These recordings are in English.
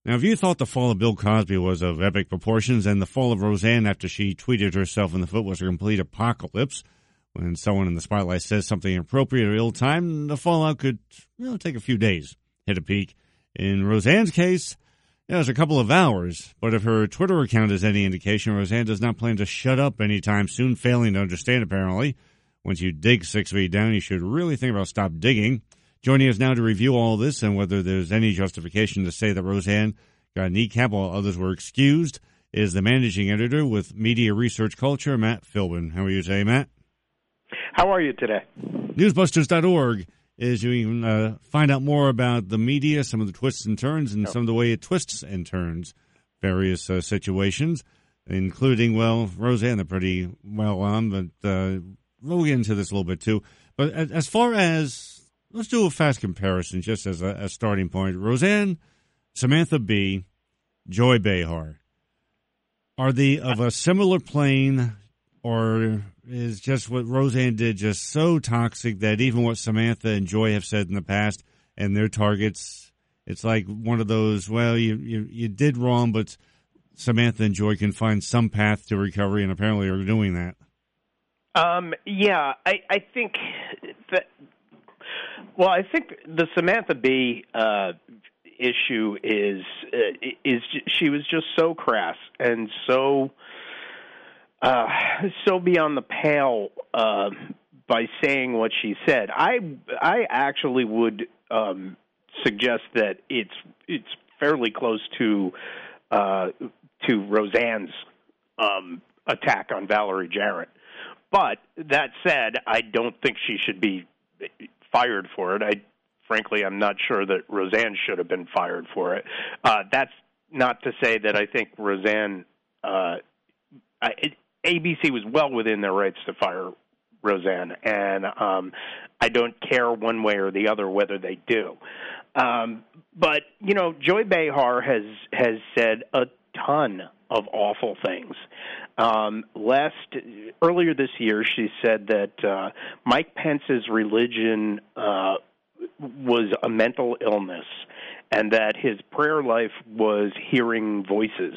Now, if you thought the fall of Bill Cosby was of epic proportions and the fall of Roseanne after she tweeted herself in the foot was a complete apocalypse, when someone in the spotlight says something inappropriate or ill-timed, the fallout could take a few days, hit a peak. In Roseanne's case, it was a couple of hours, but if her Twitter account is any indication, Roseanne does not plan to shut up anytime soon, failing to understand, apparently. Once you dig 6 feet down, you should really think about stop digging. Joining us now to review all this and whether there's any justification to say that Roseanne got kneecapped while others were excused is the managing editor with Media Research Culture, Matt Philbin. How are you today, Matt? How are you today? Newsbusters.org is you can find out more about the media, some of the twists and turns, and some of the way it twists and turns various situations, including, Roseanne, they're pretty well on, but we'll get into this a little bit too. But as far as, let's do a fast comparison just as a starting point. Roseanne, Samantha Bee, Joy Behar, are they of a similar plane, or is just what Roseanne did just so toxic that even what Samantha and Joy have said in the past and their targets, it's like one of those, you did wrong, but Samantha and Joy can find some path to recovery and apparently are doing that. I think that, I think the Samantha Bee issue is she was just so crass and so beyond the pale by saying what she said. I actually would suggest that it's fairly close to Roseanne's attack on Valerie Jarrett. But that said, I don't think she should be fired for it. Frankly, I'm not sure that Roseanne should have been fired for it. That's not to say that I think Roseanne, ABC was well within their rights to fire Roseanne, and I don't care one way or the other whether they do. But Joy Behar has said a ton of awful things. Earlier this year, she said that Mike Pence's religion was a mental illness and that his prayer life was hearing voices.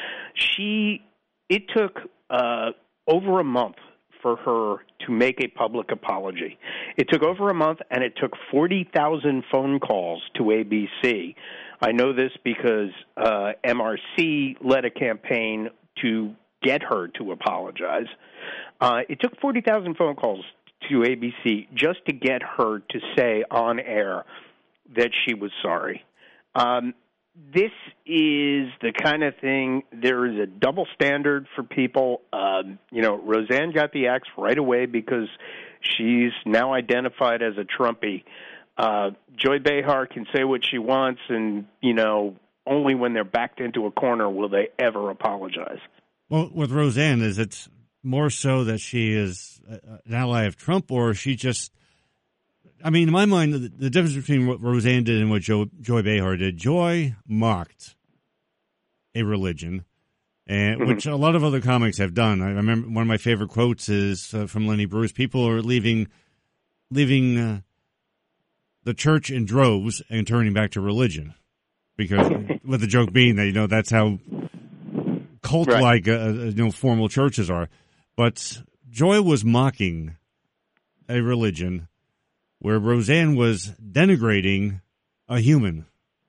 It took over a month for her to make a public apology. It took over a month, and it took 40,000 phone calls to ABC. I know this because MRC led a campaign to get her to apologize. It took 40,000 phone calls to ABC just to get her to say on air that she was sorry. This is the kind of thing, there is a double standard for people. Roseanne got the axe right away because she's now identified as a Trumpy. Joy Behar can say what she wants, and, only when they're backed into a corner will they ever apologize. Well, with Roseanne, is it more so that she is an ally of Trump, or she just, in my mind, the difference between what Roseanne did and what Joy Behar did, Joy mocked a religion, and which a lot of other comics have done. I remember one of my favorite quotes is from Lenny Bruce: "People are leaving the church in droves and turning back to religion," because with the joke being that that's how cult-like formal churches are. But Joy was mocking a religion where Roseanne was denigrating a human.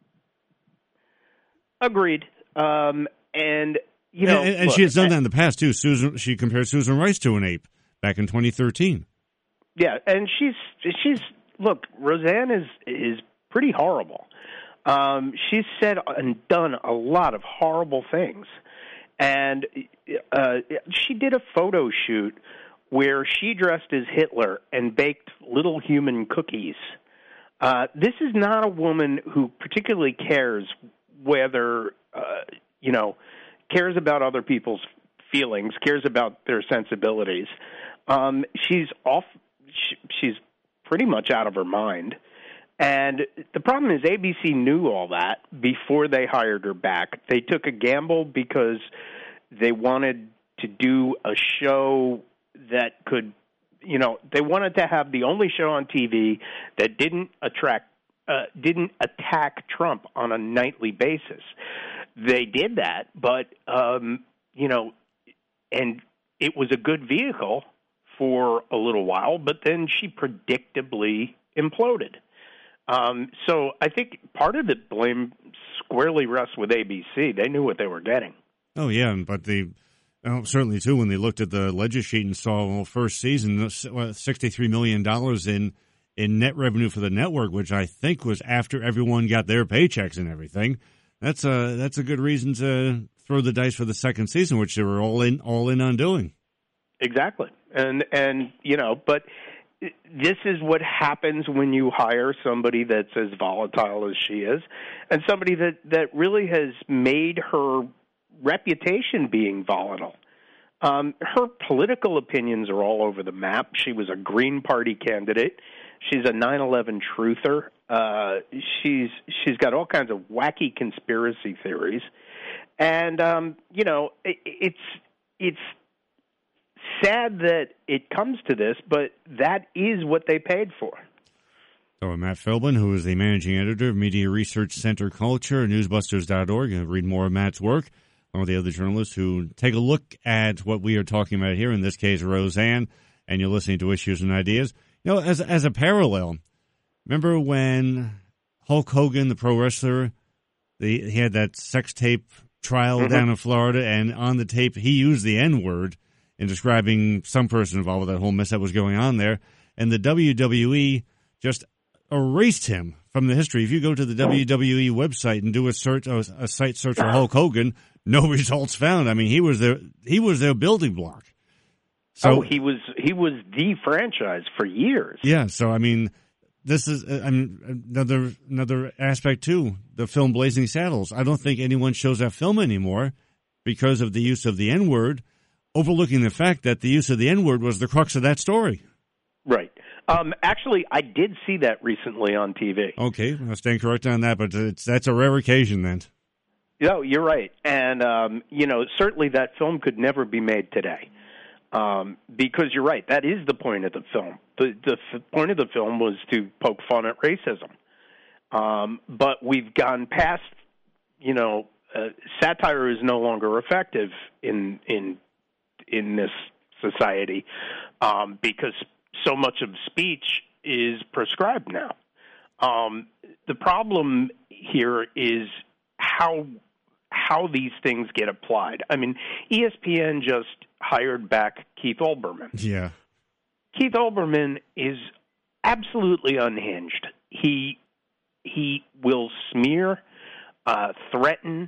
Agreed. And she has done that in the past too. She compared Susan Rice to an ape back in 2013. Yeah, and she's look, Roseanne is pretty horrible. She's said and done a lot of horrible things. And she did a photo shoot where she dressed as Hitler and baked little human cookies. This is not a woman who particularly cares whether, cares about other people's feelings, cares about their sensibilities. She's pretty much out of her mind. And the problem is ABC knew all that before they hired her back. They took a gamble because they wanted to do a show that could, they wanted to have the only show on TV that didn't attract didn't attack Trump on a nightly basis. They did that, but you know, and it was a good vehicle for a little while, but then she predictably imploded. So I think part of the blame squarely rests with ABC. They knew what they were getting. Oh, yeah, but certainly, too, when they looked at the ledger sheet and saw, well, first season, $63 million in net revenue for the network, which I think was after everyone got their paychecks and everything. That's a good reason to throw the dice for the second season, which they were all in on doing. Exactly. And you know, but this is what happens when you hire somebody that's as volatile as she is, and somebody that really has made her reputation being volatile. Her political opinions are all over the map. She was a Green Party candidate. She's a 9/11 truther. She's got all kinds of wacky conspiracy theories, and you know, it's sad that it comes to this, but that is what they paid for. So Matt Philbin, who is the managing editor of Media Research Center Culture, newsbusters.org, and read more of Matt's work, along with the other journalists who take a look at what we are talking about here, in this case, Roseanne, and you're listening to Issues and Ideas. You know, as a parallel, remember when Hulk Hogan, the pro wrestler, he had that sex tape trial down in Florida, and on the tape he used the N-word in describing some person involved with that whole mess that was going on there, and the WWE just erased him from the history. If you go to the WWE website and do a site search for Hulk Hogan, no results found. I mean, he was their building block. So he was the franchise for years. Yeah, so I mean, this is another aspect too. The film Blazing Saddles. I don't think anyone shows that film anymore because of the use of the N-word, overlooking the fact that the use of the N-word was the crux of that story. Right. Actually, I did see that recently on TV. Okay, I'll stand corrected on that, but that's a rare occasion then. No, you're right. And, you know, certainly that film could never be made today. Because you're right, that is the point of the film. The point of the film was to poke fun at racism. But we've gone past, you know, satire is no longer effective in this society because so much of speech is prescribed now. The problem here is how these things get applied. I mean, ESPN just hired back Keith Olbermann. Yeah. Keith Olbermann is absolutely unhinged. He will smear, threaten,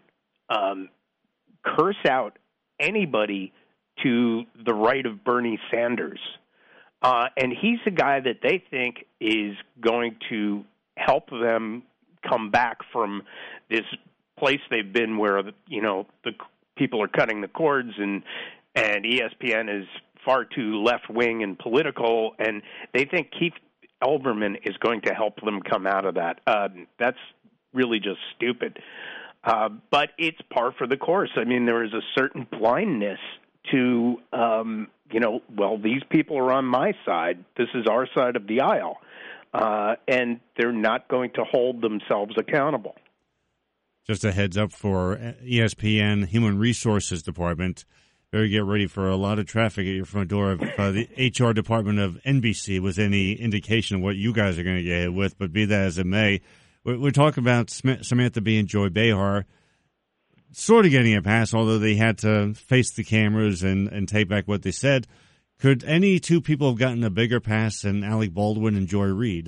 curse out anybody to the right of Bernie Sanders. And he's the guy that they think is going to help them come back from this place they've been where, you know, the people are cutting the cords and ESPN is far too left-wing and political, and they think Keith Olbermann is going to help them come out of that. That's really just stupid. But it's par for the course. I mean, there is a certain blindness to, you know, well, these people are on my side. This is our side of the aisle. And they're not going to hold themselves accountable. Just a heads up for ESPN Human Resources Department. Better get ready for a lot of traffic at your front door. If the HR department of NBC was any indication of what you guys are going to get hit with, but be that as it may, we're talking about Samantha Bee and Joy Behar sort of getting a pass, although they had to face the cameras and take back what they said. Could any two people have gotten a bigger pass than Alec Baldwin and Joy Reid?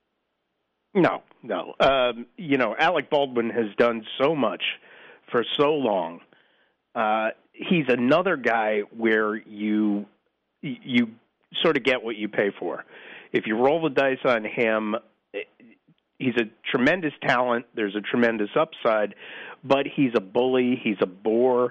No. You know, Alec Baldwin has done so much for so long. He's another guy where you sort of get what you pay for. If you roll the dice on him, he's a tremendous talent. There's a tremendous upside, but he's a bully. He's a bore.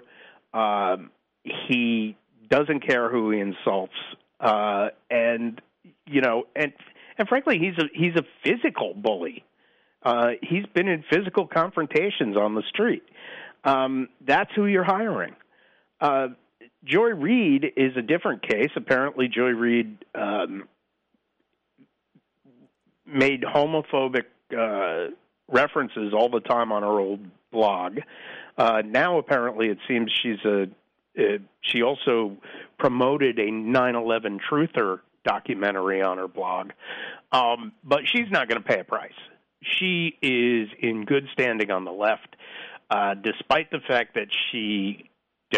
He doesn't care who he insults, and you know, and frankly, he's a physical bully. He's been in physical confrontations on the street. That's who you're hiring. Joy Reid is a different case. Apparently, Joy Reid made homophobic references all the time on her old blog. Now, apparently, it seems she also promoted a 9/11 truther documentary on her blog. But she's not going to pay a price. She is in good standing on the left, despite the fact that she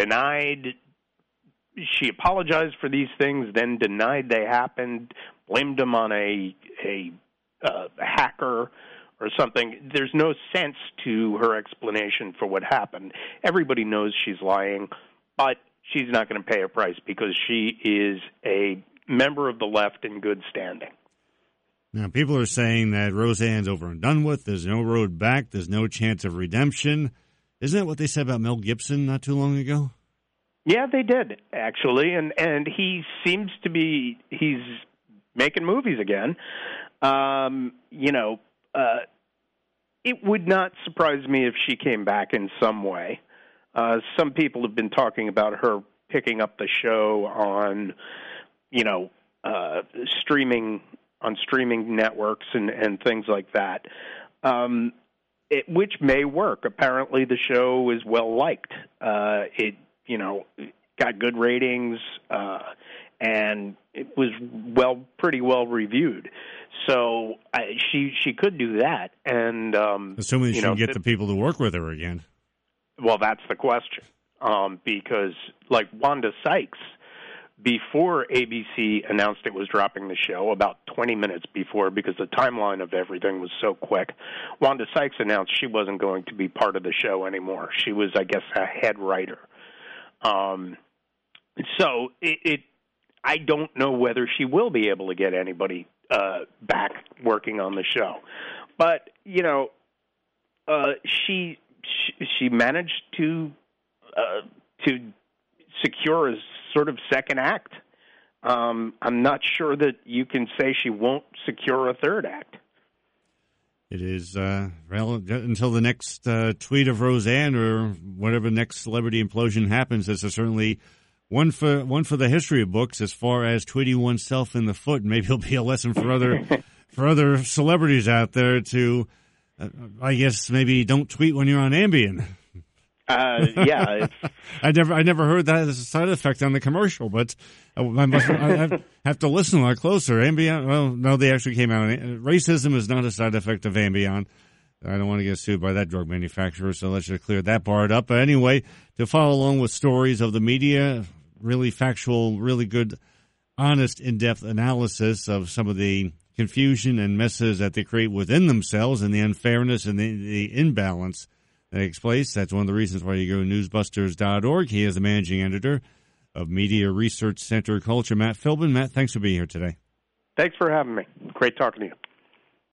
apologized for these things, then denied they happened, blamed them on a hacker or something. There's no sense to her explanation for what happened. Everybody knows she's lying, but she's not going to pay a price because she is a member of the left in good standing. Now, people are saying that Roseanne's over and done with. There's no road back. There's no chance of redemption. Isn't that what they said about Mel Gibson not too long ago? Yeah, they did, actually. And he seems to be, he's making movies again. It would not surprise me if she came back in some way. Some people have been talking about her picking up the show on, streaming networks and things like that, which may work. Apparently, the show is well liked. It got good ratings, and it was pretty well reviewed. So she could do that, and assuming she can get the people to work with her again. Well, that's the question, because like Wanda Sykes, before ABC announced it was dropping the show, about 20 minutes before, because the timeline of everything was so quick, Wanda Sykes announced she wasn't going to be part of the show anymore. She was, I guess, a head writer. So I don't know whether she will be able to get anybody back working on the show. But, she managed to secure a sort of second act. I'm not sure that you can say she won't secure a third act. It is until the next tweet of Roseanne or whatever next celebrity implosion happens. This is certainly one for the history of books as far as tweeting oneself in the foot. Maybe it'll be a lesson for other celebrities out there to, I guess, maybe don't tweet when you're on Ambien. Yeah, I never heard that as a side effect on the commercial, but I have to listen a lot closer. Ambien, well, no, they actually came out. Racism is not a side effect of Ambien. I don't want to get sued by that drug manufacturer, so let's just clear that part up. But anyway, to follow along with stories of the media, really factual, really good, honest, in-depth analysis of some of the confusion and messes that they create within themselves and the unfairness and the imbalance that takes place. That's one of the reasons why you go to newsbusters.org. He is the managing editor of Media Research Center Culture, Matt Philbin. Matt, thanks for being here today. Thanks for having me. Great talking to you.